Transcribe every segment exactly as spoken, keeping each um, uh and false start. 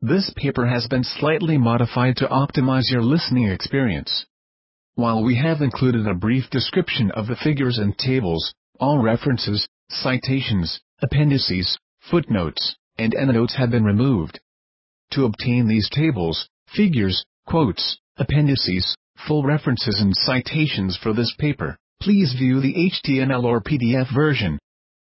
This paper has been slightly modified to optimize your listening experience. While we have included a brief description of the figures and tables, all references, citations, appendices, footnotes, and endnotes have been removed. To obtain these tables, figures, quotes, appendices, full references and citations for this paper, please view the H T M L or P D F version.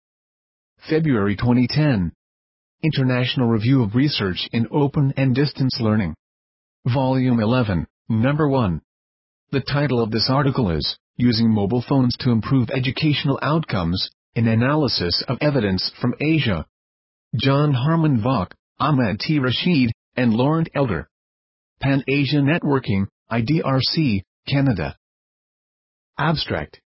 February twenty ten. International Review of Research in Open and Distance Learning. Volume eleven, Number one. The title of this article is, Using Mobile Phones to Improve Educational Outcomes, an Analysis of Evidence from Asia. John Harmon Vogt, Ahmed T. Rashid, and Laurent Elder. Pan-Asia Networking, I D R C, Canada. Abstract.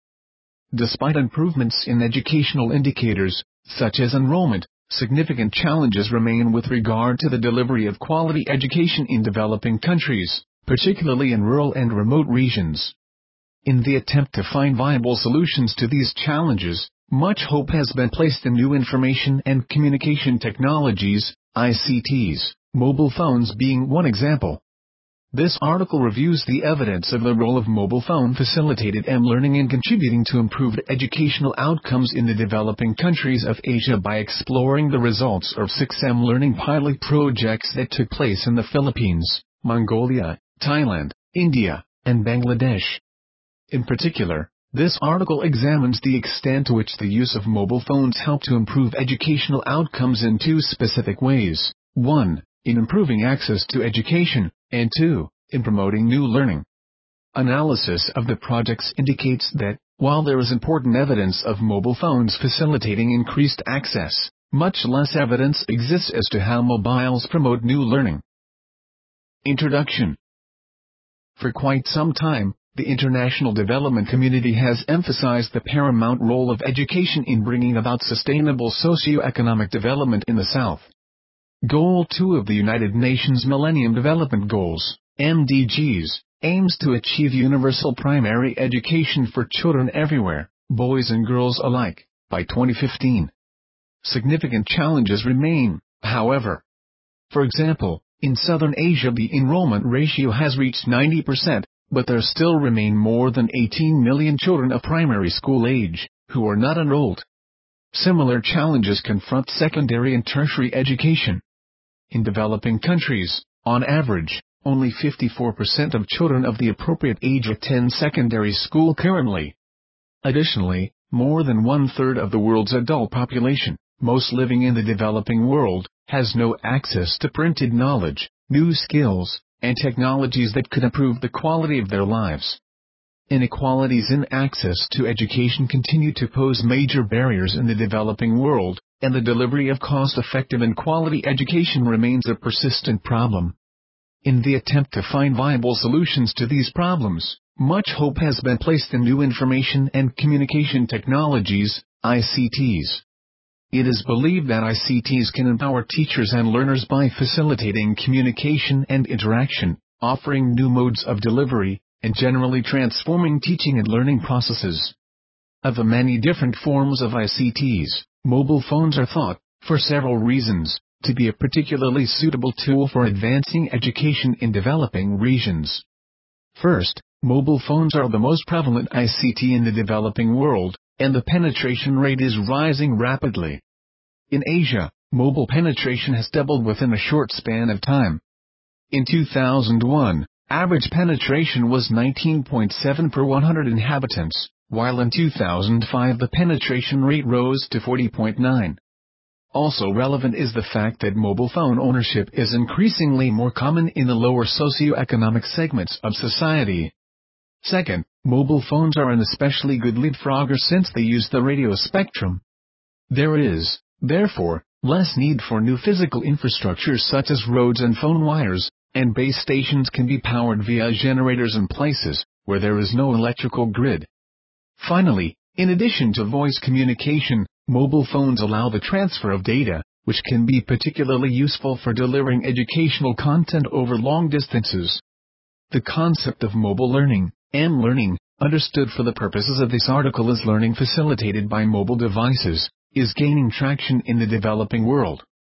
Despite improvements in educational indicators, such as enrollment, significant challenges remain with regard to the delivery of quality education in developing countries, particularly in rural and remote regions. In the attempt to find viable solutions to these challenges, much hope has been placed in new information and communication technologies, I C Ts, mobile phones being one example. This article reviews the evidence of the role of mobile phone-facilitated m-learning in contributing to improved educational outcomes in the developing countries of Asia by exploring the results of six m-learning pilot projects that took place in the Philippines, Mongolia, Thailand, India, and Bangladesh. In particular, this article examines the extent to which the use of mobile phones help to improve educational outcomes in two specific ways: one, in improving access to education, and two, in promoting new learning. Analysis of the projects indicates that, while there is important evidence of mobile phones facilitating increased access, much less evidence exists as to how mobiles promote new learning. Introduction. For quite some time, the international development community has emphasized the paramount role of education in bringing about sustainable socio-economic development in the South. Goal two of the United Nations Millennium Development Goals, M D Gs, aims to achieve universal primary education for children everywhere, boys and girls alike, by twenty fifteen. Significant challenges remain, however. For example, in Southern Asia the enrollment ratio has reached ninety percent, but there still remain more than eighteen million children of primary school age, who are not enrolled. Similar challenges confront secondary and tertiary education. In developing countries, on average, only fifty-four percent of children of the appropriate age attend secondary school currently. Additionally, more than one-third of the world's adult population, most living in the developing world, has no access to printed knowledge, new skills, and technologies that could improve the quality of their lives. Inequalities in access to education continue to pose major barriers in the developing world, and the delivery of cost-effective and quality education remains a persistent problem. In the attempt to find viable solutions to these problems, much hope has been placed in new information and communication technologies, I C Ts. It is believed that I C Ts can empower teachers and learners by facilitating communication and interaction, offering new modes of delivery, and generally transforming teaching and learning processes. Of the many different forms of I C Ts, mobile phones are thought, for several reasons, to be a particularly suitable tool for advancing education in developing regions. First, mobile phones are the most prevalent I C T in the developing world, and the penetration rate is rising rapidly. In Asia, mobile penetration has doubled within a short span of time. In two thousand one, average penetration was nineteen point seven per one hundred inhabitants, while in two thousand five the penetration rate rose to forty point nine. Also relevant is the fact that mobile phone ownership is increasingly more common in the lower socioeconomic segments of society. Second, mobile phones are an especially good leapfrogger since they use the radio spectrum. There is, therefore, less need for new physical infrastructure such as roads and phone wires, and base stations can be powered via generators in places where there is no electrical grid. Finally, in addition to voice communication, mobile phones allow the transfer of data, which can be particularly useful for delivering educational content over long distances. The concept of mobile learning, m-learning, understood for the purposes of this article as learning facilitated by mobile devices, is gaining traction in the developing world.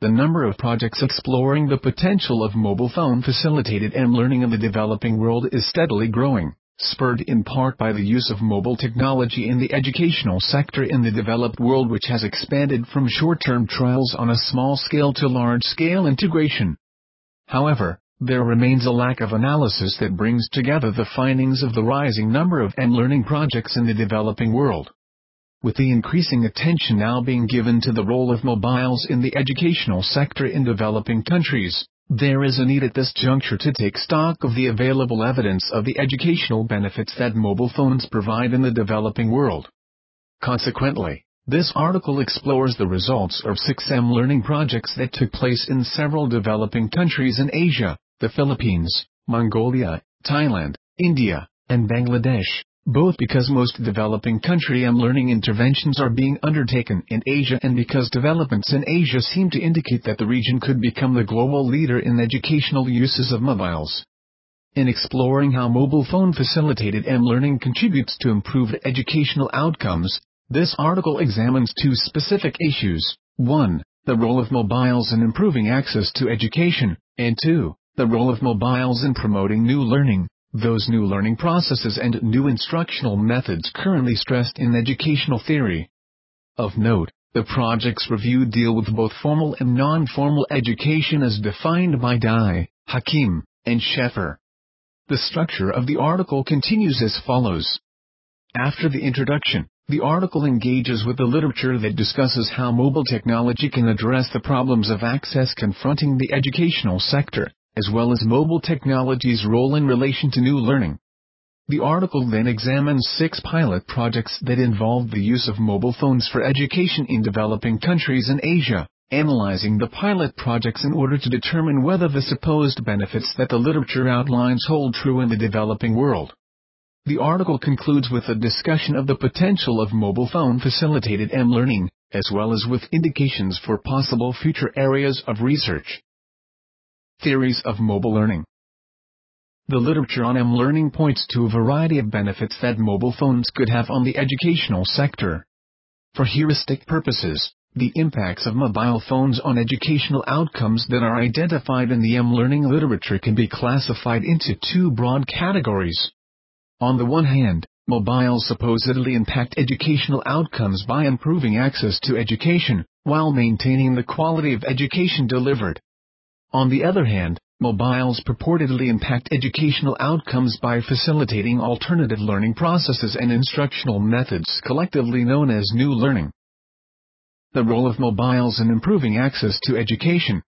the number of projects exploring the potential of mobile phone-facilitated m-learning in the developing world is steadily growing, spurred in part by the use of mobile technology in the educational sector in the developed world, which has expanded from short-term trials on a small scale to large-scale integration. However, there remains a lack of analysis that brings together the findings of the rising number of m-learning projects in the developing world. With the increasing attention now being given to the role of mobiles in the educational sector in developing countries, there is a need at this juncture to take stock of the available evidence of the educational benefits that mobile phones provide in the developing world. Consequently, this article explores the results of six m-learning projects that took place in several developing countries in Asia: the Philippines, Mongolia, Thailand, India, and Bangladesh, both because most developing country m-learning interventions are being undertaken in Asia and because developments in Asia seem to indicate that the region could become the global leader in educational uses of mobiles. In exploring how mobile phone-facilitated m-learning contributes to improved educational outcomes, this article examines two specific issues: one, the role of mobiles in improving access to education, and two, the role of mobiles in promoting new learning, those new learning processes and new instructional methods currently stressed in educational theory. Of note, the projects reviewed deal with both formal and non-formal education as defined by Dai, Hakim, and Sheffer. The structure of the article continues as follows. After the introduction, the article engages with the literature that discusses how mobile technology can address the problems of access confronting the educational sector, as well as mobile technology's role in relation to new learning. The article then examines six pilot projects that involved the use of mobile phones for education in developing countries in Asia, analyzing the pilot projects in order to determine whether the supposed benefits that the literature outlines hold true in the developing world. The article concludes with a discussion of the potential of mobile phone-facilitated m-learning, as well as with indications for possible future areas of research. Theories of mobile learning. The literature on m-learning points to a variety of benefits that mobile phones could have on the educational sector. For heuristic purposes, the impacts of mobile phones on educational outcomes that are identified in the m-learning literature can be classified into two broad categories. On the one hand, mobiles supposedly impact educational outcomes by improving access to education, while maintaining the quality of education delivered. On the other hand, mobiles purportedly impact educational outcomes by facilitating alternative learning processes and instructional methods collectively known as new learning. The role of mobiles in improving access to education.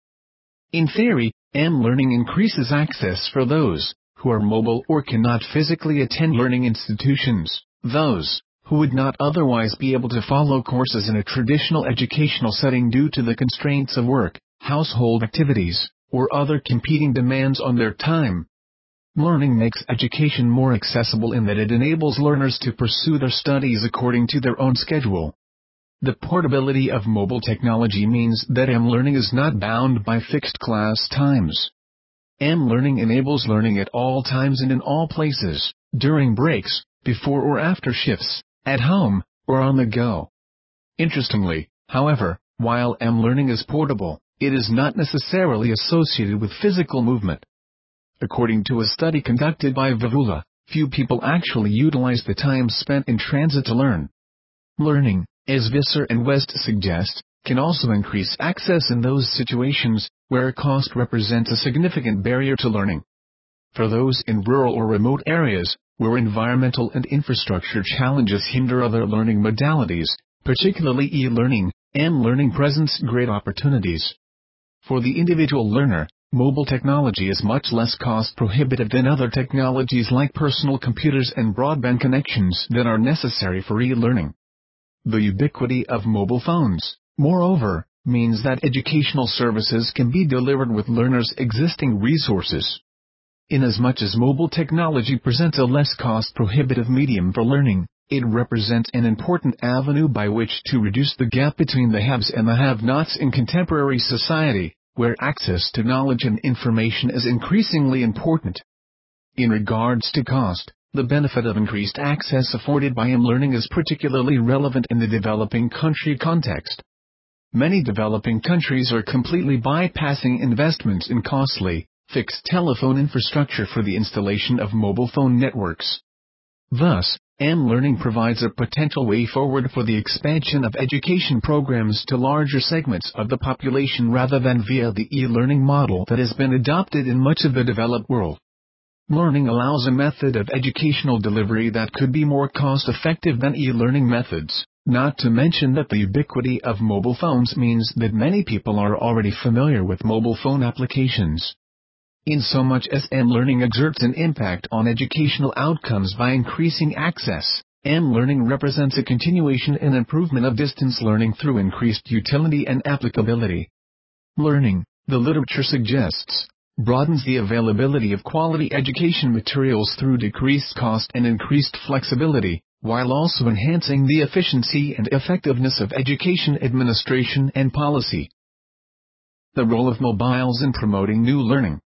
In theory, m-learning increases access for those who are mobile or cannot physically attend learning institutions, those who would not otherwise be able to follow courses in a traditional educational setting due to the constraints of work, household activities, or other competing demands on their time. Learning makes education more accessible in that it enables learners to pursue their studies according to their own schedule. The portability of mobile technology means that m-learning is not bound by fixed class times. M-learning enables learning at all times and in all places, during breaks, before or after shifts, at home, or on the go. Interestingly, however, while m-learning is portable, it is not necessarily associated with physical movement. According to a study conducted by Vivula, few people actually utilize the time spent in transit to learn. Learning, as Visser and West suggest, can also increase access in those situations where cost represents a significant barrier to learning. For those in rural or remote areas, where environmental and infrastructure challenges hinder other learning modalities, particularly e-learning, m-learning presents great opportunities. For the individual learner, mobile technology is much less cost-prohibitive than other technologies like personal computers and broadband connections that are necessary for e-learning. The ubiquity of mobile phones, moreover, means that educational services can be delivered with learners' existing resources. Inasmuch as mobile technology presents a less cost-prohibitive medium for learning, it represents an important avenue by which to reduce the gap between the haves and the have-nots in contemporary society, where access to knowledge and information is increasingly important. In regards to cost, the benefit of increased access afforded by m-learning is particularly relevant in the developing country context. Many developing countries are completely bypassing investments in costly, fixed telephone infrastructure for the installation of mobile phone networks. Thus, M-Learning provides a potential way forward for the expansion of education programs to larger segments of the population rather than via the e-learning model that has been adopted in much of the developed world. Learning allows a method of educational delivery that could be more cost-effective than e-learning methods, not to mention that the ubiquity of mobile phones means that many people are already familiar with mobile phone applications. In so much as M-Learning exerts an impact on educational outcomes by increasing access, M-Learning represents a continuation and improvement of distance learning through increased utility and applicability. Learning, the literature suggests, broadens the availability of quality education materials through decreased cost and increased flexibility, while also enhancing the efficiency and effectiveness of education administration and policy. The role of mobiles in promoting new learning.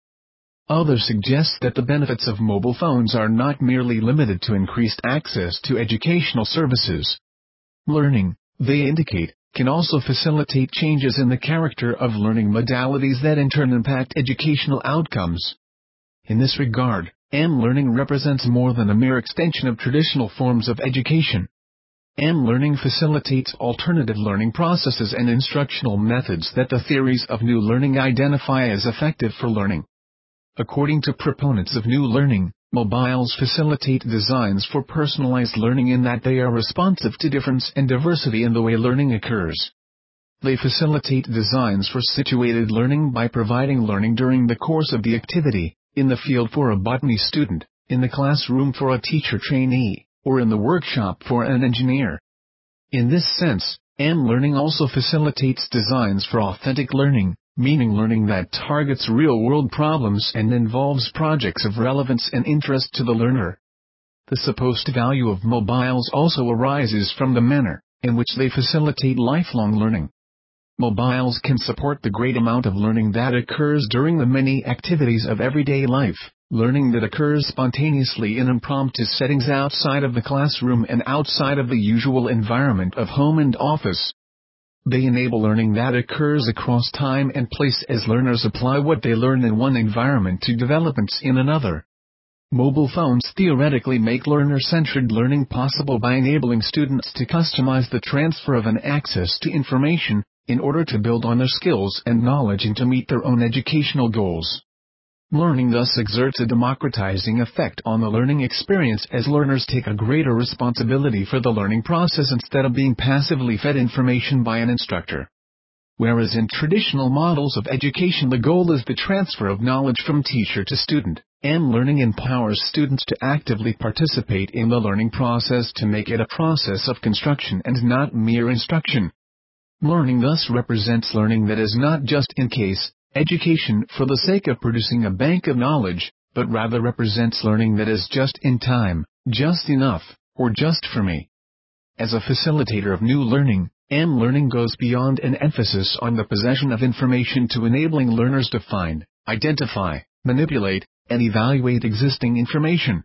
Others suggest that the benefits of mobile phones are not merely limited to increased access to educational services. Learning, they indicate, can also facilitate changes in the character of learning modalities that in turn impact educational outcomes. In this regard, M-Learning represents more than a mere extension of traditional forms of education. M-Learning facilitates alternative learning processes and instructional methods that the theories of new learning identify as effective for learning. According to proponents of new learning, mobiles facilitate designs for personalized learning in that they are responsive to difference and diversity in the way learning occurs. They facilitate designs for situated learning by providing learning during the course of the activity, in the field for a botany student, in the classroom for a teacher trainee, or in the workshop for an engineer. In this sense, M-Learning also facilitates designs for authentic learning, meaning learning that targets real-world problems and involves projects of relevance and interest to the learner. The supposed value of mobiles also arises from the manner in which they facilitate lifelong learning. Mobiles can support the great amount of learning that occurs during the many activities of everyday life, learning that occurs spontaneously in impromptu settings outside of the classroom and outside of the usual environment of home and office. They enable learning that occurs across time and place as learners apply what they learn in one environment to developments in another. Mobile phones theoretically make learner-centered learning possible by enabling students to customize the transfer of an access to information, in order to build on their skills and knowledge and to meet their own educational goals. Learning thus exerts a democratizing effect on the learning experience as learners take a greater responsibility for the learning process instead of being passively fed information by an instructor. Whereas in traditional models of education the goal is the transfer of knowledge from teacher to student, M-Learning empowers students to actively participate in the learning process to make it a process of construction and not mere instruction. Learning thus represents learning that is not just in case education for the sake of producing a bank of knowledge, but rather represents learning that is just in time, just enough, or just for me. As a facilitator of new learning, M-Learning goes beyond an emphasis on the possession of information to enabling learners to find, identify, manipulate, and evaluate existing information.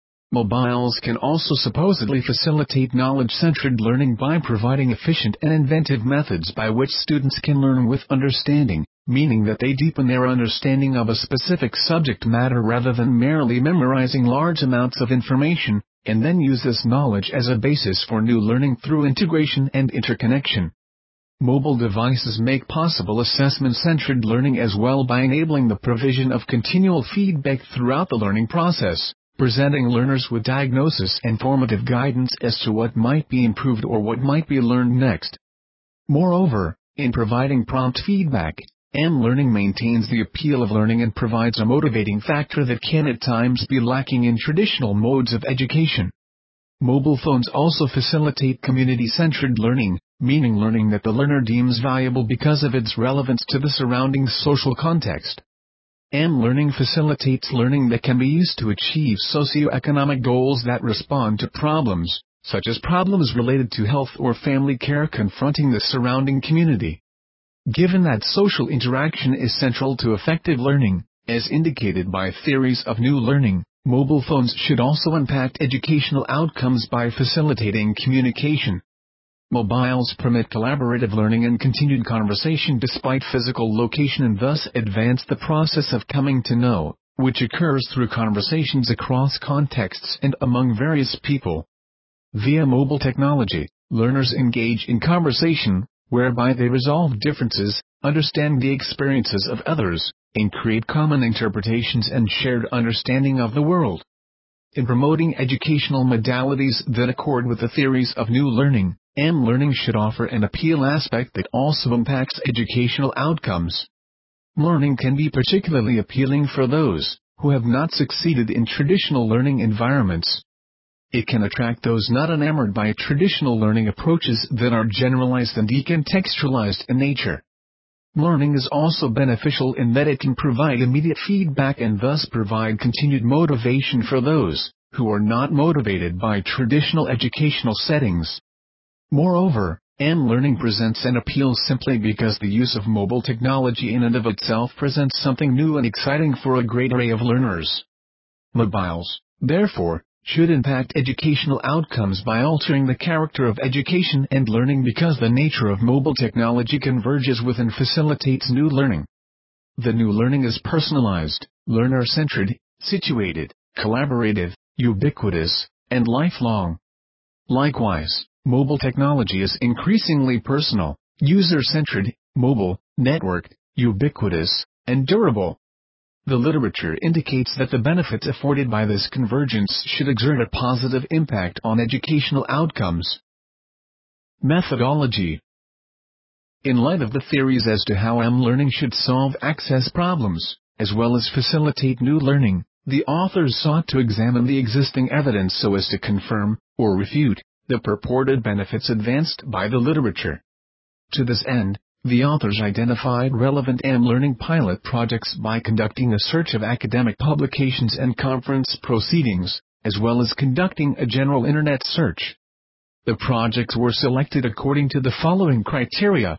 Mobiles can also supposedly facilitate knowledge-centered learning by providing efficient and inventive methods by which students can learn with understanding, meaning that they deepen their understanding of a specific subject matter rather than merely memorizing large amounts of information, and then use this knowledge as a basis for new learning through integration and interconnection. Mobile devices make possible assessment-centered learning as well by enabling the provision of continual feedback throughout the learning process, presenting learners with diagnosis and formative guidance as to what might be improved or what might be learned next. Moreover, in providing prompt feedback, M-Learning maintains the appeal of learning and provides a motivating factor that can at times be lacking in traditional modes of education. Mobile phones also facilitate community-centered learning, meaning learning that the learner deems valuable because of its relevance to the surrounding social context. M-Learning facilitates learning that can be used to achieve socioeconomic goals that respond to problems, such as problems related to health or family care confronting the surrounding community. Given that social interaction is central to effective learning, as indicated by theories of new learning, mobile phones should also impact educational outcomes by facilitating communication. Mobiles permit collaborative learning and continued conversation despite physical location and thus advance the process of coming to know, which occurs through conversations across contexts and among various people. Via mobile technology, learners engage in conversation, whereby they resolve differences, understand the experiences of others, and create common interpretations and shared understanding of the world. In promoting educational modalities that accord with the theories of new learning, M-learning should offer an appeal aspect that also impacts educational outcomes. Learning can be particularly appealing for those who have not succeeded in traditional learning environments. It can attract those not enamored by traditional learning approaches that are generalized and decontextualized in nature. Learning is also beneficial in that it can provide immediate feedback and thus provide continued motivation for those who are not motivated by traditional educational settings. Moreover, M-learning presents an appeal simply because the use of mobile technology in and of itself presents something new and exciting for a great array of learners. Mobiles, therefore, should impact educational outcomes by altering the character of education and learning because the nature of mobile technology converges with and facilitates new learning. The new learning is personalized, learner-centered, situated, collaborative, ubiquitous, and lifelong. Likewise, mobile technology is increasingly personal, user-centered, mobile, networked, ubiquitous, and durable. The literature indicates that the benefits afforded by this convergence should exert a positive impact on educational outcomes. Methodology. In light of the theories as to how M-learning should solve access problems, as well as facilitate new learning, the authors sought to examine the existing evidence so as to confirm, or refute, the purported benefits advanced by the literature. To this end, the authors identified relevant M-learning pilot projects by conducting a search of academic publications and conference proceedings, as well as conducting a general internet search. The projects were selected according to the following criteria.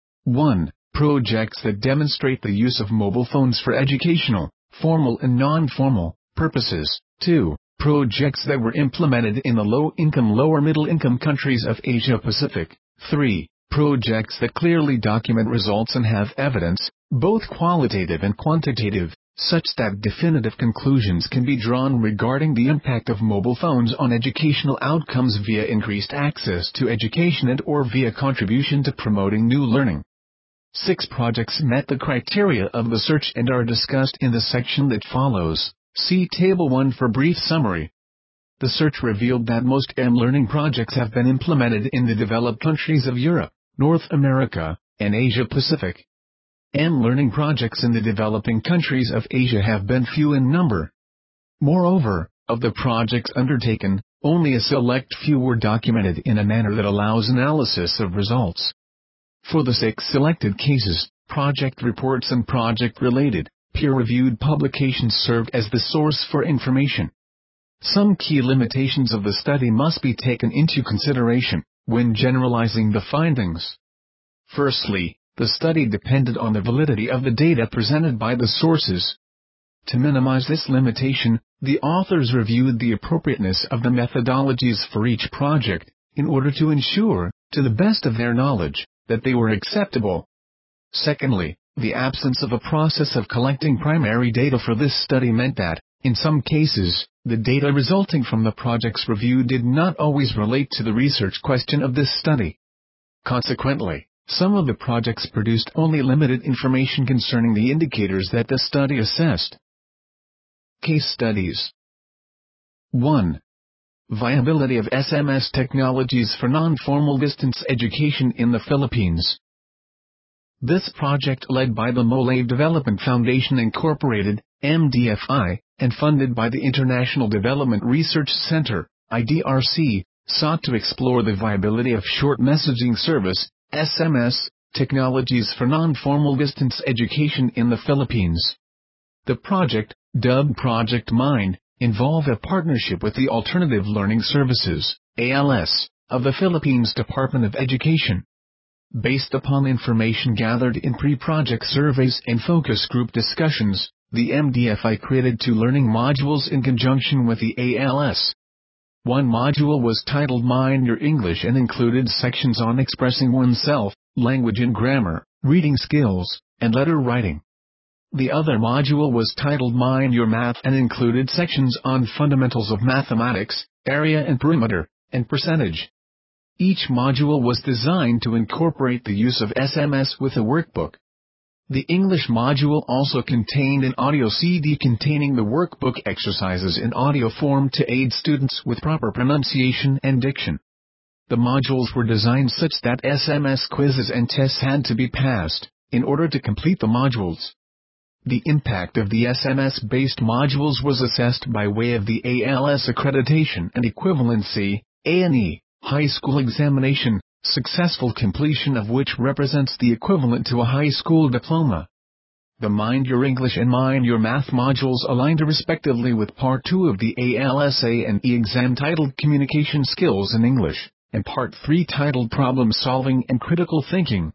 one. Projects that demonstrate the use of mobile phones for educational, formal and non-formal, purposes. two. Projects that were implemented in the low-income lower-middle-income countries of Asia-Pacific. three. Projects that clearly document results and have evidence, both qualitative and quantitative, such that definitive conclusions can be drawn regarding the impact of mobile phones on educational outcomes via increased access to education and or via contribution to promoting new learning. Six projects met the criteria of the search and are discussed in the section that follows. See Table one for brief summary. The search revealed that most M-learning projects have been implemented in the developed countries of Europe, North America, and Asia-Pacific. M-learning projects in the developing countries of Asia have been few in number. Moreover, of the projects undertaken, only a select few were documented in a manner that allows analysis of results. For the six selected cases, project reports and project-related, peer-reviewed publications served as the source for information. Some key limitations of the study must be taken into consideration when generalizing the findings. Firstly, the study depended on the validity of the data presented by the sources. To minimize this limitation, the authors reviewed the appropriateness of the methodologies for each project, in order to ensure, to the best of their knowledge, that they were acceptable. Secondly, the absence of a process of collecting primary data for this study meant that, in some cases, the data resulting from the project's review did not always relate to the research question of this study. Consequently, some of the projects produced only limited information concerning the indicators that the study assessed. Case studies. one. Viability of S M S technologies for non-formal distance education in the Philippines. This project, led by the Mole Development Foundation Incorporated, M D F I, and funded by the International Development Research Center, I D R C, sought to explore the viability of short messaging service, S M S, technologies for non-formal distance education in the Philippines. The project, dubbed Project Mind, involved a partnership with the Alternative Learning Services, A L S, of the Philippines Department of Education. Based upon information gathered in pre-project surveys and focus group discussions, the M D F I created two learning modules in conjunction with the A L S. One module was titled Mind Your English and included sections on expressing oneself, language and grammar, reading skills, and letter writing. The other module was titled Mind Your Math and included sections on fundamentals of mathematics, area and perimeter, and percentage. Each module was designed to incorporate the use of S M S with a workbook. The English module also contained an audio C D containing the workbook exercises in audio form to aid students with proper pronunciation and diction. The modules were designed such that S M S quizzes and tests had to be passed in order to complete the modules. The impact of the S M S-based modules was assessed by way of the A L S Accreditation and Equivalency, A and E, high school examination, successful completion of which represents the equivalent to a high school diploma. The Mind Your English and Mind Your Math modules aligned respectively with Part two of the A L S A and E exam titled Communication Skills in English, and Part three titled Problem Solving and Critical Thinking.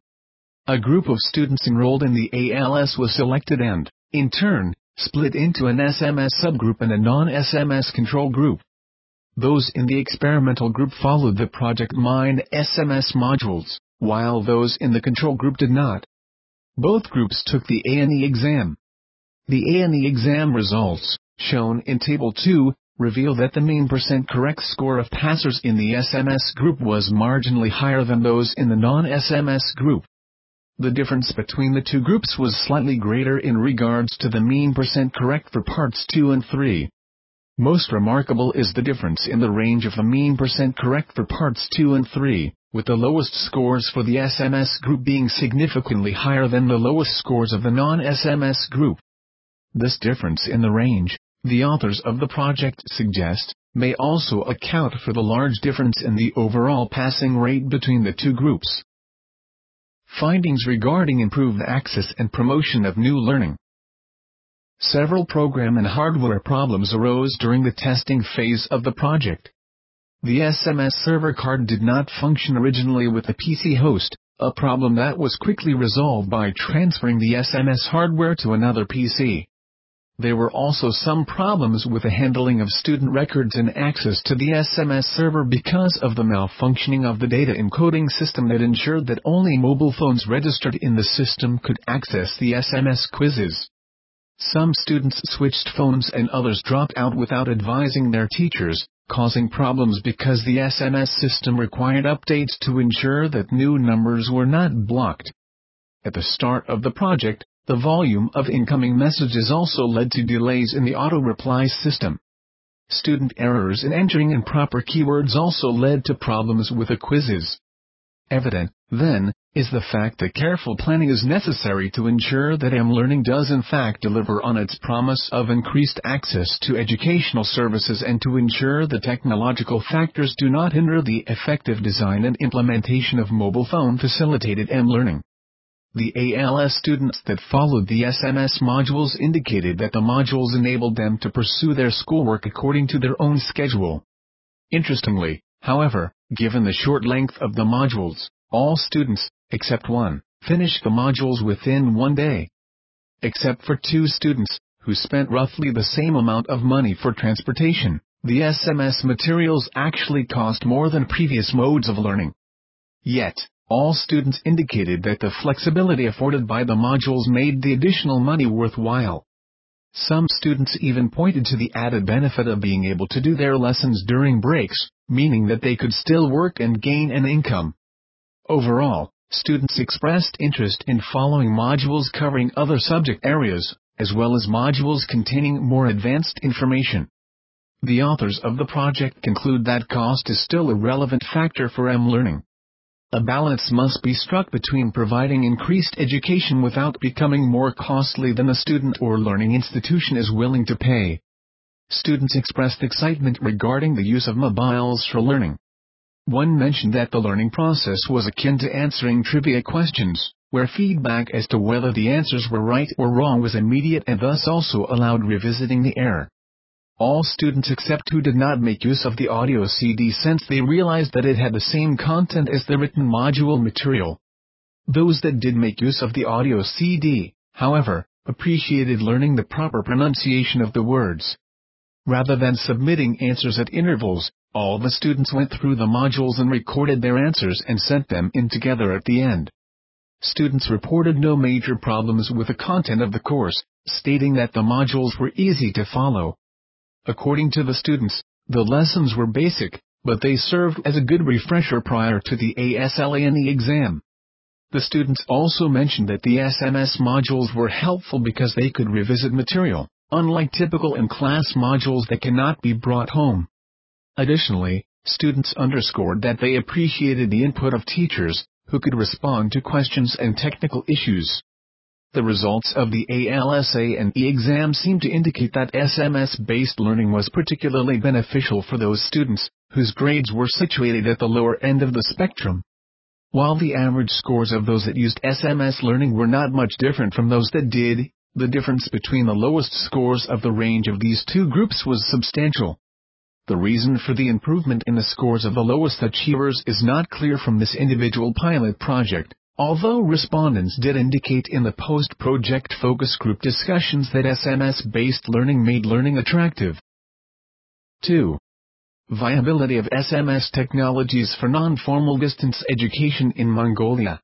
A group of students enrolled in the A L S was selected and, in turn, split into an S M S subgroup and a non-S M S control group. Those in the experimental group followed the Project Mind S M S modules, while those in the control group did not. Both groups took the A and E exam. The A and E exam results, shown in Table two, reveal that the mean percent correct score of passers in the S M S group was marginally higher than those in the non-S M S group. The difference between the two groups was slightly greater in regards to the mean percent correct for parts two and three. Most remarkable is the difference in the range of the mean percent correct for parts two and three, with the lowest scores for the S M S group being significantly higher than the lowest scores of the non-S M S group. This difference in the range, the authors of the project suggest, may also account for the large difference in the overall passing rate between the two groups. Findings regarding improved access and promotion of new learning. Several program and hardware problems arose during the testing phase of the project. The S M S server card did not function originally with the P C host, a problem that was quickly resolved by transferring the S M S hardware to another P C. There were also some problems with the handling of student records and access to the S M S server because of the malfunctioning of the data encoding system that ensured that only mobile phones registered in the system could access the S M S quizzes. Some students switched phones and others dropped out without advising their teachers, causing problems because the S M S system required updates to ensure that new numbers were not blocked. At the start of the project, the volume of incoming messages also led to delays in the auto-reply system. Student errors in entering improper keywords also led to problems with the quizzes. Evident, then, is the fact that careful planning is necessary to ensure that mLearning does in fact deliver on its promise of increased access to educational services and to ensure the technological factors do not hinder the effective design and implementation of mobile phone-facilitated mLearning. The A L S students that followed the S M S modules indicated that the modules enabled them to pursue their schoolwork according to their own schedule. Interestingly, however, given the short length of the modules, all students, except one, finished the modules within one day. Except for two students, who spent roughly the same amount of money for transportation, the S M S materials actually cost more than previous modes of learning. Yet, all students indicated that the flexibility afforded by the modules made the additional money worthwhile. Some students even pointed to the added benefit of being able to do their lessons during breaks, meaning that they could still work and gain an income. Overall, students expressed interest in following modules covering other subject areas, as well as modules containing more advanced information. The authors of the project conclude that cost is still a relevant factor for mLearning. A balance must be struck between providing increased education without becoming more costly than the student or learning institution is willing to pay. Students expressed excitement regarding the use of mobiles for learning. One mentioned that the learning process was akin to answering trivia questions, where feedback as to whether the answers were right or wrong was immediate and thus also allowed revisiting the error. All students except two did not make use of the audio C D since they realized that it had the same content as the written module material. Those that did make use of the audio C D, however, appreciated learning the proper pronunciation of the words. Rather than submitting answers at intervals, All the students went through the modules and recorded their answers and sent them in together at the end. Students reported no major problems with the content of the course, stating that the modules were easy to follow. According to the students, the lessons were basic, but they served as a good refresher prior to the ASLANE exam. The students also mentioned that the S M S modules were helpful because they could revisit material, unlike typical in-class modules that cannot be brought home. Additionally, students underscored that they appreciated the input of teachers, who could respond to questions and technical issues. The results of the ALSANE exam seemed to indicate that S M S-based learning was particularly beneficial for those students, whose grades were situated at the lower end of the spectrum. While the average scores of those that used S M S learning were not much different from those that did, the difference between the lowest scores of the range of these two groups was substantial. The reason for the improvement in the scores of the lowest achievers is not clear from this individual pilot project, although respondents did indicate in the post-project focus group discussions that S M S-based learning made learning attractive. two. Viability of S M S technologies for non-formal distance education in Mongolia.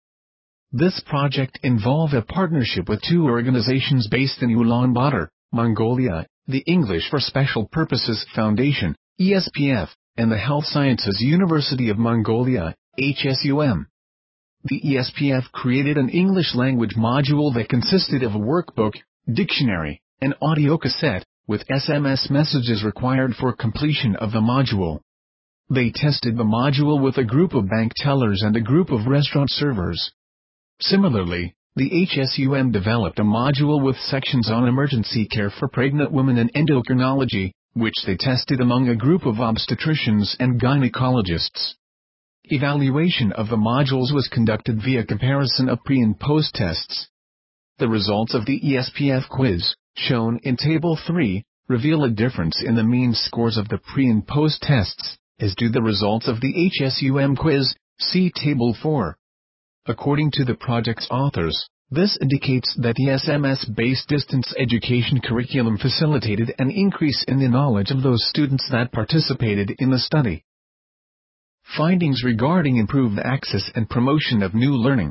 This project involved a partnership with two organizations based in Ulaanbaatar, Mongolia, the English for Special Purposes Foundation, E S P F, and the Health Sciences University of Mongolia, H S U M. The E S P F created an English language module that consisted of a workbook, dictionary, and audio cassette, with S M S messages required for completion of the module. They tested the module with a group of bank tellers and a group of restaurant servers. Similarly, the H S U M developed a module with sections on emergency care for pregnant women and endocrinology, which they tested among a group of obstetricians and gynecologists. Evaluation of the modules was conducted via comparison of pre- and post-tests. The results of the E S P F quiz, shown in Table three, reveal a difference in the mean scores of the pre- and post-tests, as do the results of the H S U M quiz, see Table four. According to the project's authors, this indicates that the S M S-based distance education curriculum facilitated an increase in the knowledge of those students that participated in the study. Findings regarding improved access and promotion of new learning.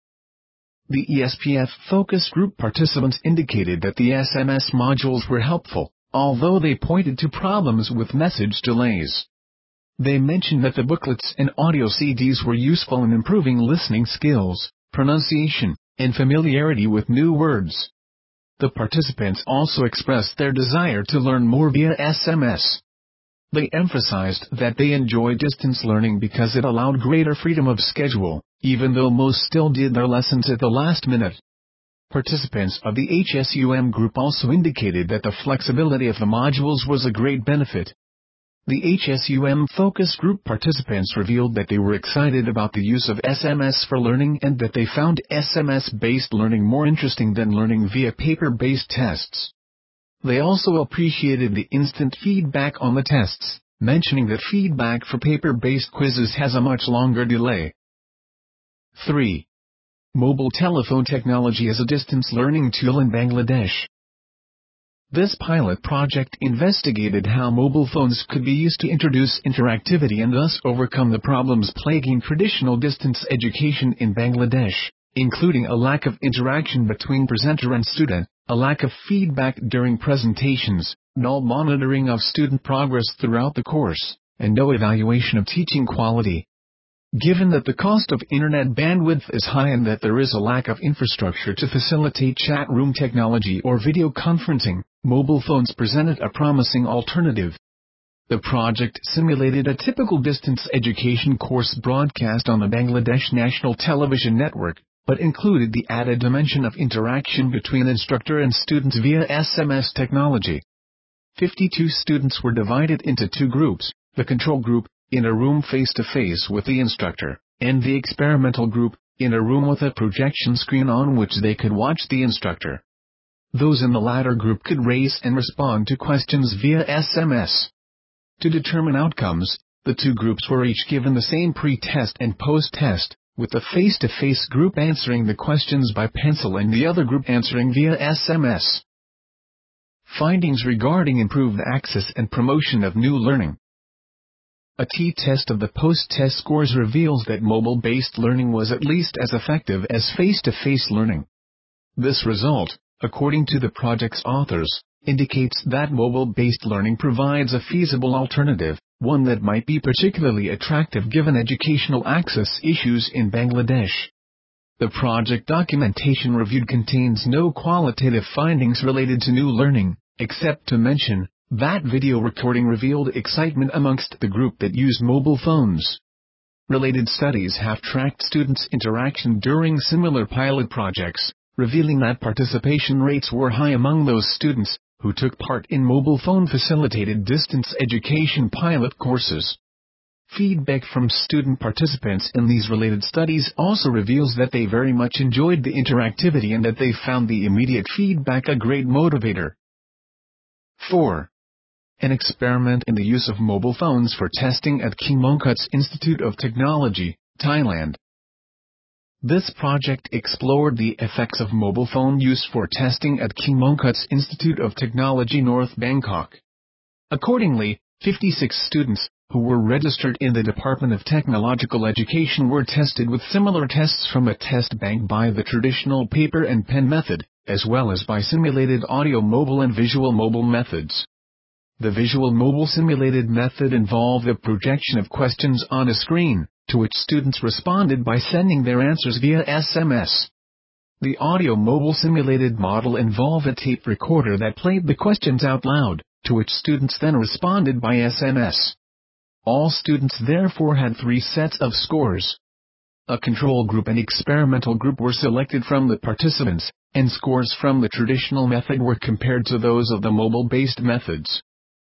The E S P F focus group participants indicated that the S M S modules were helpful, although they pointed to problems with message delays. They mentioned that the booklets and audio C Ds were useful in improving listening skills, pronunciation, and familiarity with new words. The participants also expressed their desire to learn more via S M S. They emphasized that they enjoy distance learning because it allowed greater freedom of schedule, even though most still did their lessons at the last minute. Participants of the H S U M group also indicated that the flexibility of the modules was a great benefit. The H S U M focus group participants revealed that they were excited about the use of S M S for learning and that they found S M S-based learning more interesting than learning via paper-based tests. They also appreciated the instant feedback on the tests, mentioning that feedback for paper-based quizzes has a much longer delay. three. Mobile telephone technology as a distance learning tool in Bangladesh. This pilot project investigated how mobile phones could be used to introduce interactivity and thus overcome the problems plaguing traditional distance education in Bangladesh, including a lack of interaction between presenter and student, a lack of feedback during presentations, no monitoring of student progress throughout the course, and no evaluation of teaching quality. Given that the cost of internet bandwidth is high and that there is a lack of infrastructure to facilitate chat room technology or video conferencing, mobile phones presented a promising alternative. The project simulated a typical distance education course broadcast on the Bangladesh National Television Network, but included the added dimension of interaction between instructor and students via S M S technology. fifty-two students were divided into two groups, the control group, in a room face-to-face with the instructor, and the experimental group, in a room with a projection screen on which they could watch the instructor. Those in the latter group could raise and respond to questions via S M S. To determine outcomes, the two groups were each given the same pre-test and post-test, with the face-to-face group answering the questions by pencil and the other group answering via S M S. Findings regarding improved access and promotion of new learning. A t-test of the post-test scores reveals that mobile-based learning was at least as effective as face-to-face learning. This result, according to the project's authors, indicates that mobile-based learning provides a feasible alternative, one that might be particularly attractive given educational access issues in Bangladesh. The project documentation reviewed contains no qualitative findings related to new learning, except to mention that video recording revealed excitement amongst the group that used mobile phones. Related studies have tracked students' interaction during similar pilot projects, revealing that participation rates were high among those students who took part in mobile phone-facilitated distance education pilot courses. Feedback from student participants in these related studies also reveals that they very much enjoyed the interactivity and that they found the immediate feedback a great motivator. four. An experiment in the use of mobile phones for testing at King Mongkut's Institute of Technology, Thailand. This project explored the effects of mobile phone use for testing at King Mongkut's Institute of Technology, North Bangkok. Accordingly, fifty-six students, who were registered in the Department of Technological Education, were tested with similar tests from a test bank by the traditional paper and pen method, as well as by simulated audio mobile and visual mobile methods. The visual mobile simulated method involved the projection of questions on a screen, to which students responded by sending their answers via S M S. The audio mobile simulated model involved a tape recorder that played the questions out loud, to which students then responded by S M S. All students therefore had three sets of scores. A control group and experimental group were selected from the participants, and scores from the traditional method were compared to those of the mobile-based methods.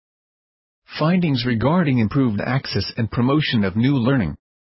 Findings regarding improved access and promotion of new learning.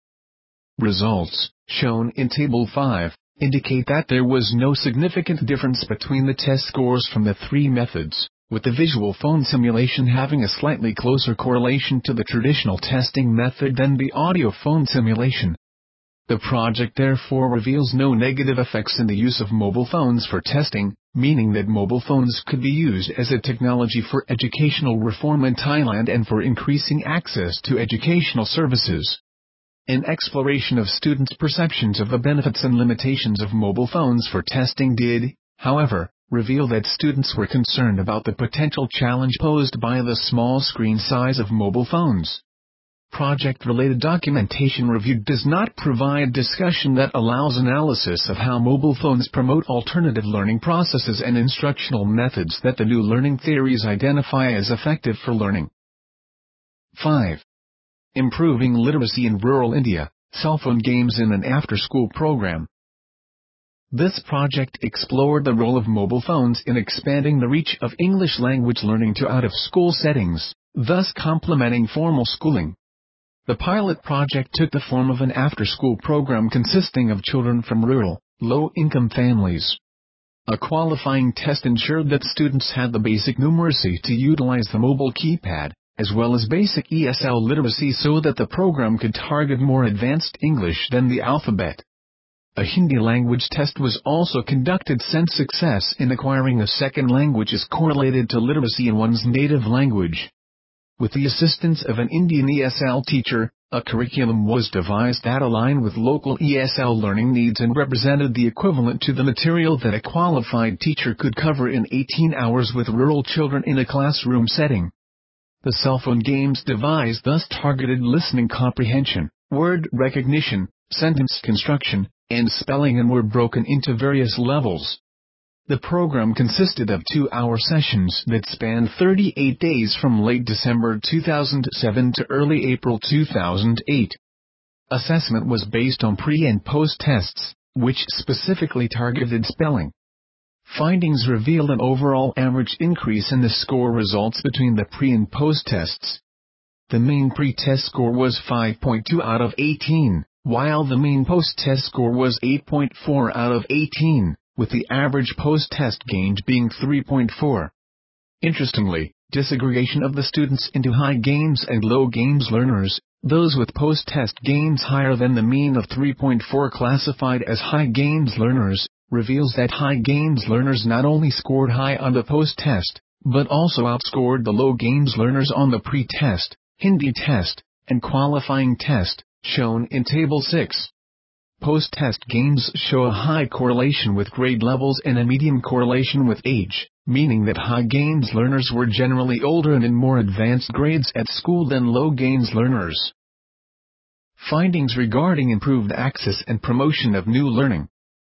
Results, shown in Table five, indicate that there was no significant difference between the test scores from the three methods, with the visual phone simulation having a slightly closer correlation to the traditional testing method than the audio phone simulation. The project therefore reveals no negative effects in the use of mobile phones for testing, meaning that mobile phones could be used as a technology for educational reform in Thailand and for increasing access to educational services. An exploration of students' perceptions of the benefits and limitations of mobile phones for testing did, however, reveal that students were concerned about the potential challenge posed by the small screen size of mobile phones. Project-related documentation reviewed does not provide discussion that allows analysis of how mobile phones promote alternative learning processes and instructional methods that the new learning theories identify as effective for learning. five. Improving literacy in rural India, cell phone games in an after-school program. This project explored the role of mobile phones in expanding the reach of English language learning to out-of-school settings, thus complementing formal schooling. The pilot project took the form of an after-school program consisting of children from rural, low-income families. A qualifying test ensured that students had the basic numeracy to utilize the mobile keypad, as well as basic E S L literacy so that the program could target more advanced English than the alphabet. A Hindi language test was also conducted since success in acquiring a second language is correlated to literacy in one's native language. With the assistance of an Indian E S L teacher, a curriculum was devised that aligned with local E S L learning needs and represented the equivalent to the material that a qualified teacher could cover in eighteen hours with rural children in a classroom setting. The cell phone games devised thus targeted listening comprehension, word recognition, sentence construction, and spelling and were broken into various levels. The program consisted of two-hour sessions that spanned thirty-eight days from late December two thousand seven to early April two thousand eight. Assessment was based on pre- and post-tests, which specifically targeted spelling. Findings revealed an overall average increase in the score results between the pre- and post-tests. The mean pre-test score was five point two out of eighteen, while the mean post-test score was eight point four out of eighteen. With the average post-test gained being three point four. Interestingly, disaggregation of the students into high gains and low gains learners, those with post-test gains higher than the mean of three point four classified as high gains learners, reveals that high gains learners not only scored high on the post-test, but also outscored the low gains learners on the pre-test, Hindi test, and qualifying test, shown in Table six. Post-test games show a high correlation with grade levels and a medium correlation with age, meaning that high gains learners were generally older and in more advanced grades at school than low gains learners. Findings regarding improved access and promotion of new learning.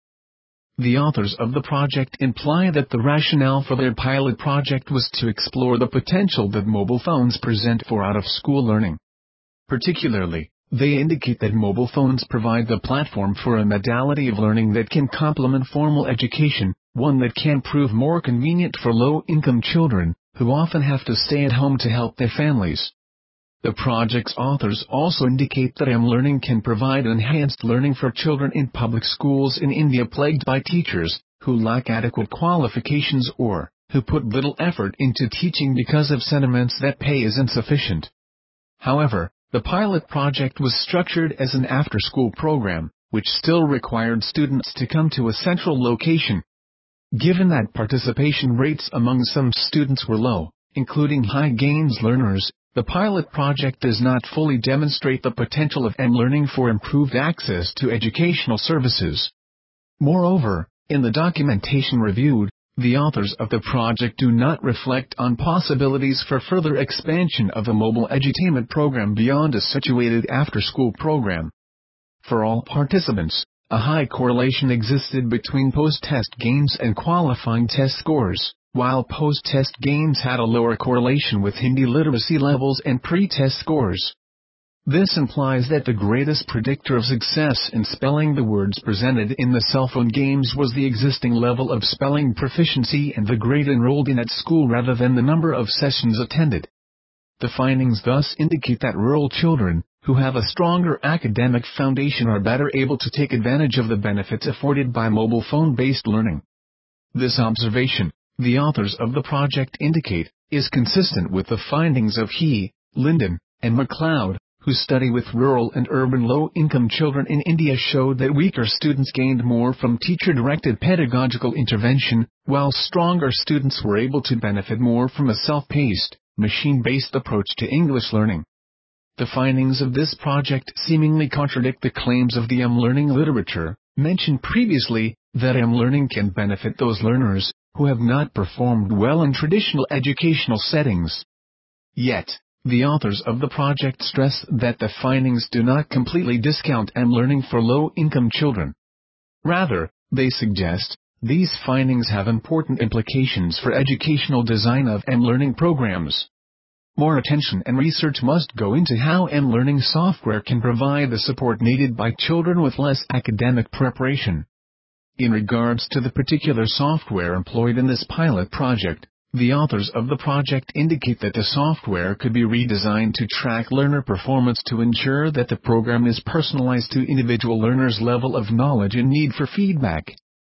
The authors of the project imply that the rationale for their pilot project was to explore the potential that mobile phones present for out-of-school learning. Particularly, they indicate that mobile phones provide the platform for a modality of learning that can complement formal education, one that can prove more convenient for low-income children, who often have to stay at home to help their families. The project's authors also indicate that M-Learning can provide enhanced learning for children in public schools in India plagued by teachers who lack adequate qualifications or who put little effort into teaching because of sentiments that pay is insufficient. However, the pilot project was structured as an after-school program, which still required students to come to a central location. Given that participation rates among some students were low, including high gains learners, the pilot project does not fully demonstrate the potential of M-Learning for improved access to educational services. Moreover, in the documentation reviewed, the authors of the project do not reflect on possibilities for further expansion of the mobile edutainment program beyond a situated after-school program. For all participants, a high correlation existed between post-test gains and qualifying test scores, while post-test gains had a lower correlation with Hindi literacy levels and pre-test scores. This implies that the greatest predictor of success in spelling the words presented in the cell phone games was the existing level of spelling proficiency and the grade enrolled in at school rather than the number of sessions attended. The findings thus indicate that rural children, who have a stronger academic foundation, are better able to take advantage of the benefits afforded by mobile phone-based learning. This observation, the authors of the project indicate, is consistent with the findings of He, Linden, and MacLeod, who study with rural and urban low-income children in India, showed that weaker students gained more from teacher-directed pedagogical intervention, while stronger students were able to benefit more from a self-paced, machine-based approach to English learning. The findings of this project seemingly contradict the claims of the M-Learning literature, mentioned previously, that M-Learning can benefit those learners who have not performed well in traditional educational settings. Yet, the authors of the project stress that the findings do not completely discount M-Learning for low-income children. Rather, they suggest, these findings have important implications for educational design of M-Learning programs. More attention and research must go into how M-Learning software can provide the support needed by children with less academic preparation. In regards to the particular software employed in this pilot project, the authors of the project indicate that the software could be redesigned to track learner performance to ensure that the program is personalized to individual learners' level of knowledge and need for feedback.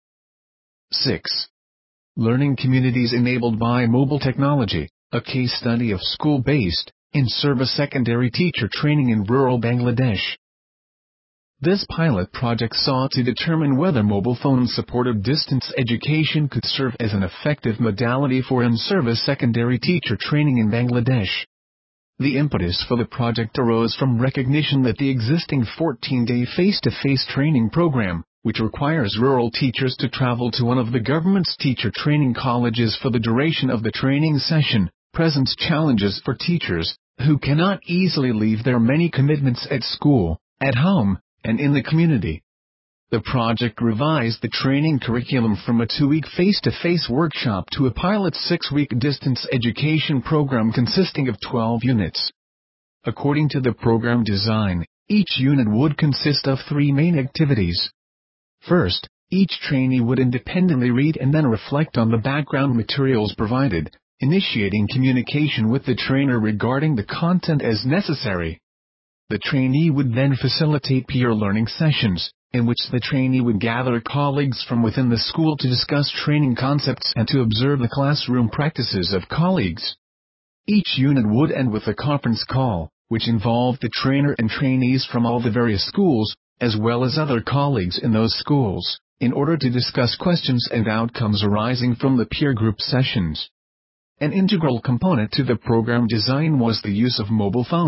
six. Learning communities enabled by mobile technology, a case study of school-based, in-service secondary teacher training in rural Bangladesh. This pilot project sought to determine whether mobile phone-supported distance education could serve as an effective modality for in-service secondary teacher training in Bangladesh. The impetus for the project arose from recognition that the existing fourteen-day face-to-face training program, which requires rural teachers to travel to one of the government's teacher training colleges for the duration of the training session, presents challenges for teachers, who cannot easily leave their many commitments at school, at home, and in the community. The project revised the training curriculum from a two-week face-to-face workshop to a pilot six-week distance education program consisting of twelve units. According to the program design, each unit would consist of three main activities. First, each trainee would independently read and then reflect on the background materials provided, initiating communication with the trainer regarding the content as necessary. The trainee would then facilitate peer learning sessions, in which the trainee would gather colleagues from within the school to discuss training concepts and to observe the classroom practices of colleagues. Each unit would end with a conference call, which involved the trainer and trainees from all the various schools, as well as other colleagues in those schools, in order to discuss questions and outcomes arising from the peer group sessions. An integral component to the program design was the use of mobile phones.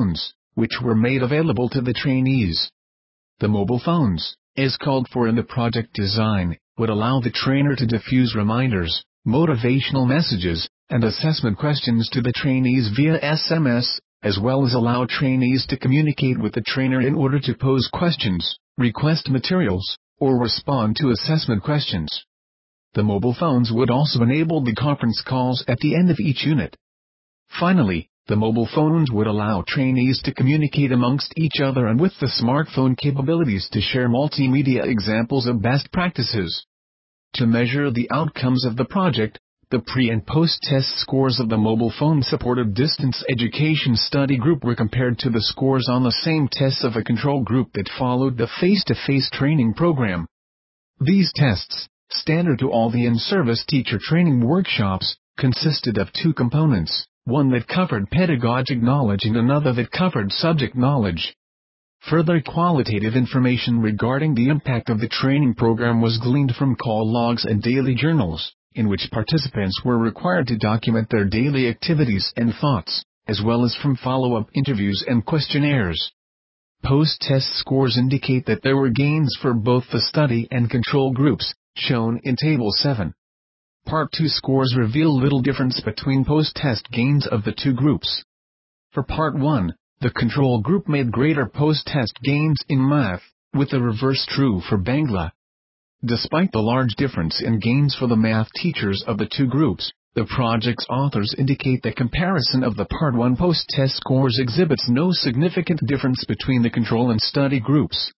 which were made available to the trainees. The mobile phones, as called for in the project design, would allow the trainer to diffuse reminders, motivational messages, and assessment questions to the trainees via S M S, as well as allow trainees to communicate with the trainer in order to pose questions, request materials, or respond to assessment questions. The mobile phones would also enable the conference calls at the end of each unit. Finally, the mobile phones would allow trainees to communicate amongst each other and with the smartphone capabilities to share multimedia examples of best practices. To measure the outcomes of the project, the pre- and post-test scores of the mobile phone-supported distance education study group were compared to the scores on the same tests of a control group that followed the face-to-face training program. These tests, standard to all the in-service teacher training workshops, consisted of two components, one that covered pedagogic knowledge and another that covered subject knowledge. Further qualitative information regarding the impact of the training program was gleaned from call logs and daily journals, in which participants were required to document their daily activities and thoughts, as well as from follow-up interviews and questionnaires. Post-test scores indicate that there were gains for both the study and control groups, shown in Table seven. Part two scores reveal little difference between post-test gains of the two groups. For Part one, the control group made greater post-test gains in math, with the reverse true for Bangla. Despite the large difference in gains for the math teachers of the two groups, the project's authors indicate that comparison of the Part one post-test scores exhibits no significant difference between the control and study groups.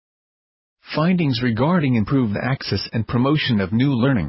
Findings regarding improved access and promotion of new learning.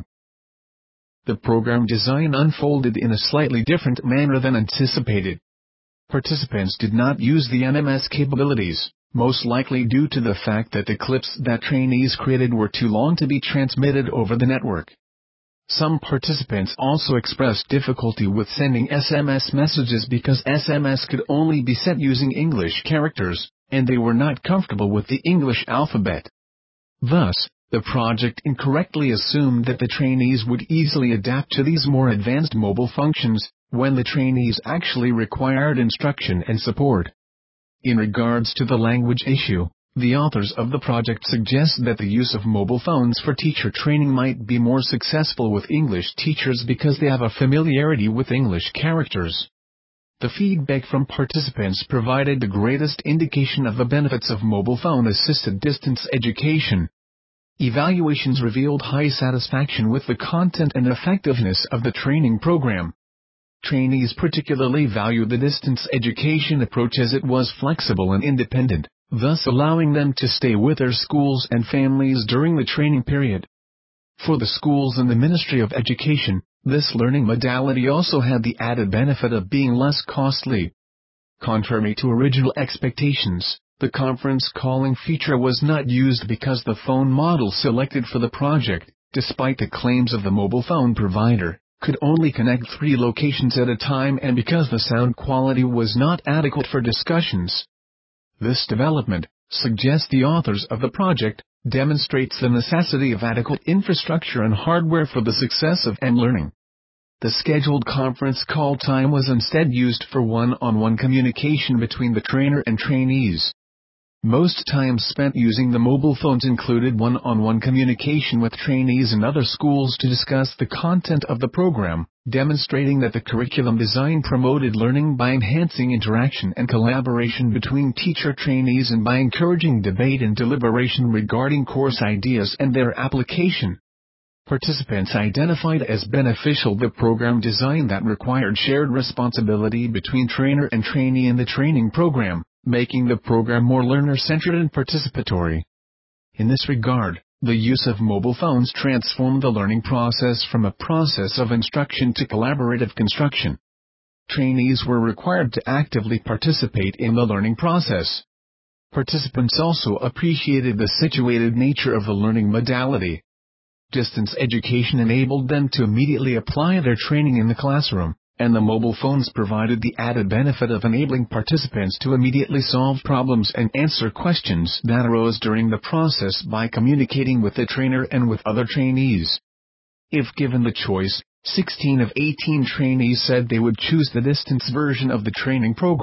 The program design unfolded in a slightly different manner than anticipated. Participants did not use the M M S capabilities, most likely due to the fact that the clips that trainees created were too long to be transmitted over the network. Some participants also expressed difficulty with sending S M S messages because S M S could only be sent using English characters, and they were not comfortable with the English alphabet. Thus, the project incorrectly assumed that the trainees would easily adapt to these more advanced mobile functions, when the trainees actually required instruction and support. In regards to the language issue, the authors of the project suggest that the use of mobile phones for teacher training might be more successful with English teachers because they have a familiarity with English characters. The feedback from participants provided the greatest indication of the benefits of mobile phone-assisted distance education. Evaluations revealed high satisfaction with the content and effectiveness of the training program. Trainees particularly valued the distance education approach as it was flexible and independent, thus allowing them to stay with their schools and families during the training period. For the schools and the Ministry of Education, this learning modality also had the added benefit of being less costly. Contrary to original expectations, the conference calling feature was not used because the phone model selected for the project, despite the claims of the mobile phone provider, could only connect three locations at a time and because the sound quality was not adequate for discussions. This development, suggests the authors of the project, demonstrates the necessity of adequate infrastructure and hardware for the success of M-learning. The scheduled conference call time was instead used for one-on-one communication between the trainer and trainees. Most time spent using the mobile phones included one-on-one communication with trainees in other schools to discuss the content of the program, demonstrating that the curriculum design promoted learning by enhancing interaction and collaboration between teacher trainees and by encouraging debate and deliberation regarding course ideas and their application. Participants identified as beneficial the program design that required shared responsibility between trainer and trainee in the training program, making the program more learner-centered and participatory. In this regard, the use of mobile phones transformed the learning process from a process of instruction to collaborative construction. Trainees were required to actively participate in the learning process. Participants also appreciated the situated nature of the learning modality. Distance education enabled them to immediately apply their training in the classroom, and the mobile phones provided the added benefit of enabling participants to immediately solve problems and answer questions that arose during the process by communicating with the trainer and with other trainees. If given the choice, sixteen of eighteen trainees said they would choose the distance version of the training program,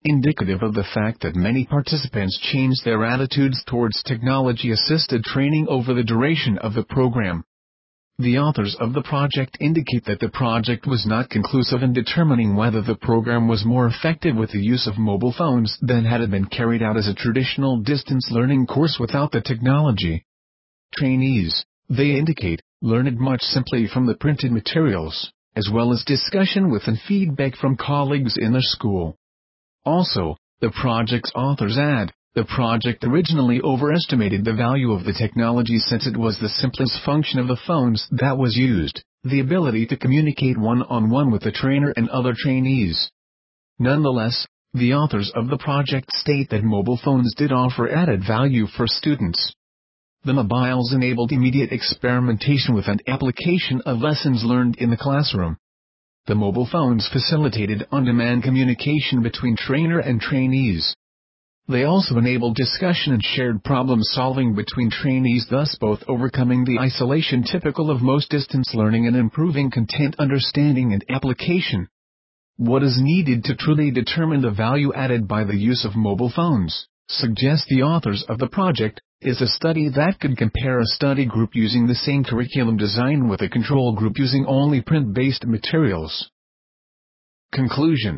indicative of the fact that many participants changed their attitudes towards technology-assisted training over the duration of the program. The authors of the project indicate that the project was not conclusive in determining whether the program was more effective with the use of mobile phones than had it been carried out as a traditional distance learning course without the technology. Trainees, they indicate, learned much simply from the printed materials, as well as discussion with and feedback from colleagues in their school. Also, the project's authors add, the project originally overestimated the value of the technology since it was the simplest function of the phones that was used, the ability to communicate one-on-one with the trainer and other trainees. Nonetheless, the authors of the project state that mobile phones did offer added value for students. The mobiles enabled immediate experimentation with and application of lessons learned in the classroom. The mobile phones facilitated on-demand communication between trainer and trainees. They also enabled discussion and shared problem-solving between trainees, thus both overcoming the isolation typical of most distance learning and improving content understanding and application. What is needed to truly determine the value added by the use of mobile phones, suggest the authors of the project, is a study that could compare a study group using the same curriculum design with a control group using only print-based materials. Conclusion.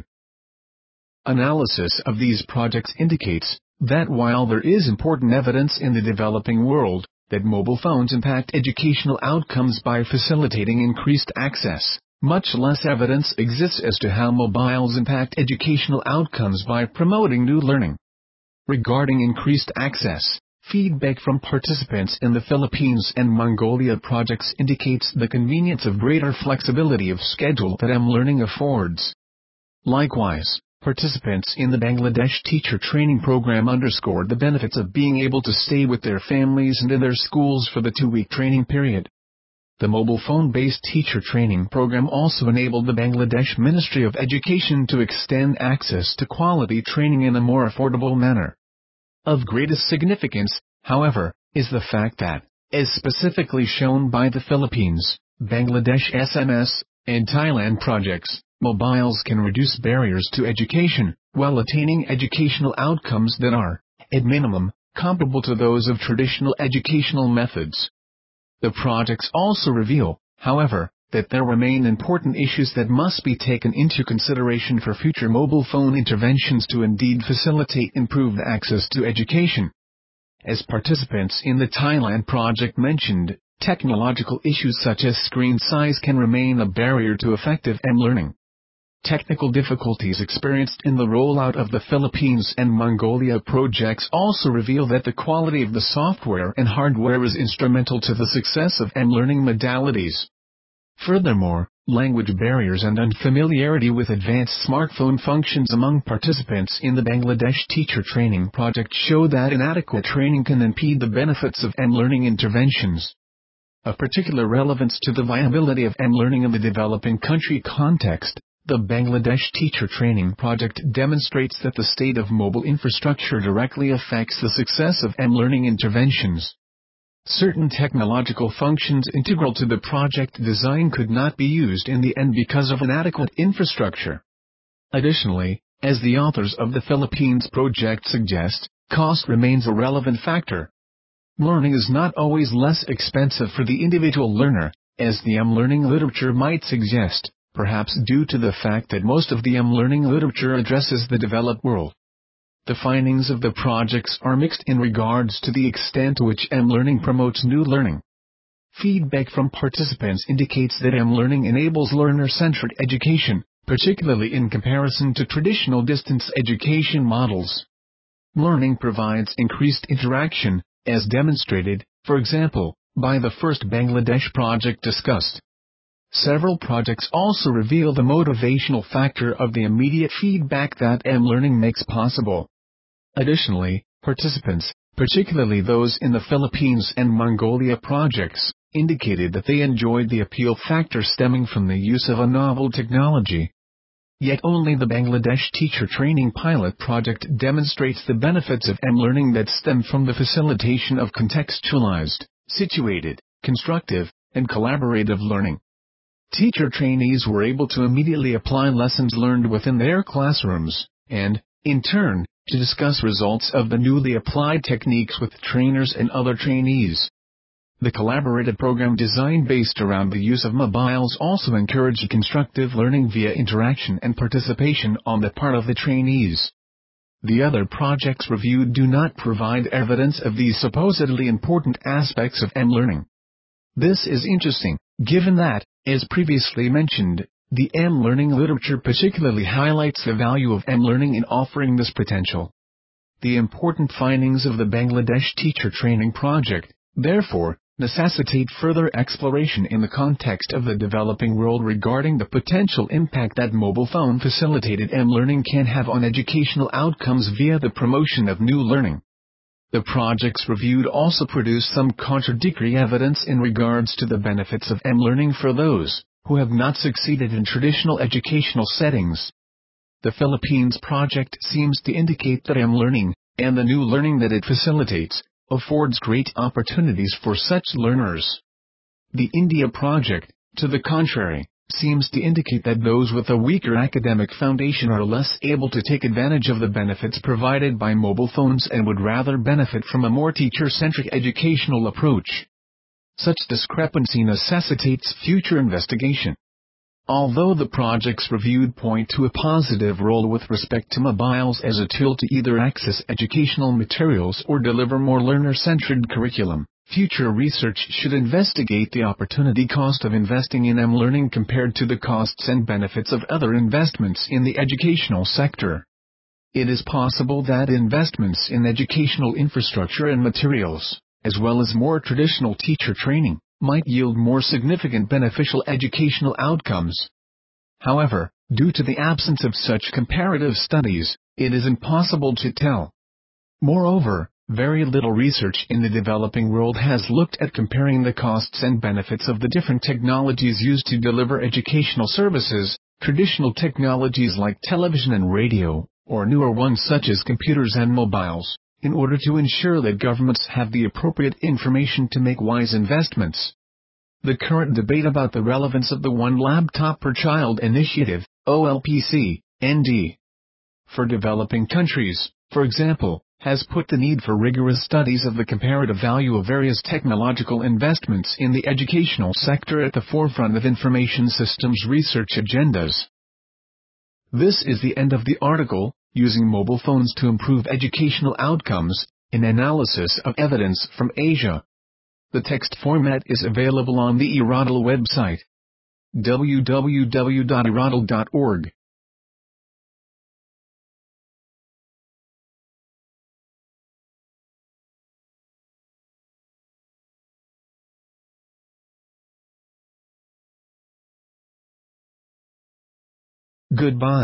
Analysis of these projects indicates that while there is important evidence in the developing world that mobile phones impact educational outcomes by facilitating increased access, much less evidence exists as to how mobiles impact educational outcomes by promoting new learning. Regarding increased access, feedback from participants in the Philippines and Mongolia projects indicates the convenience of greater flexibility of schedule that M-Learning affords. Likewise, participants in the Bangladesh teacher training program underscored the benefits of being able to stay with their families and in their schools for the two-week training period. The mobile phone-based teacher training program also enabled the Bangladesh Ministry of Education to extend access to quality training in a more affordable manner. Of greatest significance, however, is the fact that, as specifically shown by the Philippines, Bangladesh S M S, and Thailand projects, mobiles can reduce barriers to education, while attaining educational outcomes that are, at minimum, comparable to those of traditional educational methods. The projects also reveal, however, that there remain important issues that must be taken into consideration for future mobile phone interventions to indeed facilitate improved access to education. As participants in the Thailand project mentioned, technological issues such as screen size can remain a barrier to effective M-Learning. Technical difficulties experienced in the rollout of the Philippines and Mongolia projects also reveal that the quality of the software and hardware is instrumental to the success of M-Learning modalities. Furthermore, language barriers and unfamiliarity with advanced smartphone functions among participants in the Bangladesh teacher training project show that inadequate training can impede the benefits of M-Learning interventions. Of particular relevance to the viability of M-Learning in the developing country context, the Bangladesh teacher training project demonstrates that the state of mobile infrastructure directly affects the success of M-Learning interventions. Certain technological functions integral to the project design could not be used in the end because of inadequate infrastructure. Additionally, as the authors of the Philippines project suggest, cost remains a relevant factor. Learning is not always less expensive for the individual learner, as the M-Learning literature might suggest, perhaps due to the fact that most of the M-Learning literature addresses the developed world. The findings of the projects are mixed in regards to the extent to which M-Learning promotes new learning. Feedback from participants indicates that M-Learning enables learner-centered education, particularly in comparison to traditional distance education models. Learning provides increased interaction, as demonstrated, for example, by the first Bangladesh project discussed. Several projects also reveal the motivational factor of the immediate feedback that M-Learning makes possible. Additionally, participants, particularly those in the Philippines and Mongolia projects, indicated that they enjoyed the appeal factor stemming from the use of a novel technology. Yet only the Bangladesh teacher training pilot project demonstrates the benefits of M-Learning that stem from the facilitation of contextualized, situated, constructive, and collaborative learning. Teacher trainees were able to immediately apply lessons learned within their classrooms, and, in turn, to discuss results of the newly applied techniques with trainers and other trainees. The collaborative program design based around the use of mobiles also encouraged constructive learning via interaction and participation on the part of the trainees. The other projects reviewed do not provide evidence of these supposedly important aspects of M-learning. This is interesting, given that, as previously mentioned, the M-learning literature particularly highlights the value of M-learning in offering this potential. The important findings of the Bangladesh Teacher Training Project, therefore, necessitate further exploration in the context of the developing world regarding the potential impact that mobile phone-facilitated M-learning can have on educational outcomes via the promotion of new learning. The projects reviewed also produce some contradictory evidence in regards to the benefits of M-learning for those who have not succeeded in traditional educational settings. The Philippines project seems to indicate that M-learning, and the new learning that it facilitates, affords great opportunities for such learners. The India project, to the contrary, seems to indicate that those with a weaker academic foundation are less able to take advantage of the benefits provided by mobile phones and would rather benefit from a more teacher-centric educational approach. Such discrepancy necessitates future investigation. Although the projects reviewed point to a positive role with respect to mobiles as a tool to either access educational materials or deliver more learner-centered curriculum, future research should investigate the opportunity cost of investing in M-learning compared to the costs and benefits of other investments in the educational sector. It is possible that investments in educational infrastructure and materials, as well as more traditional teacher training, might yield more significant beneficial educational outcomes. However, due to the absence of such comparative studies, it is impossible to tell. Moreover, very little research in the developing world has looked at comparing the costs and benefits of the different technologies used to deliver educational services, traditional technologies like television and radio, or newer ones such as computers and mobiles, in order to ensure that governments have the appropriate information to make wise investments. The current debate about the relevance of the One Laptop per Child initiative, O L P C, N D, for developing countries, for example, has put the need for rigorous studies of the comparative value of various technological investments in the educational sector at the forefront of information systems research agendas. This is the end of the article, Using Mobile Phones to Improve Educational Outcomes, an Analysis of Evidence from Asia. The text format is available on the eRadl website, w w w dot eradl dot org. Goodbye.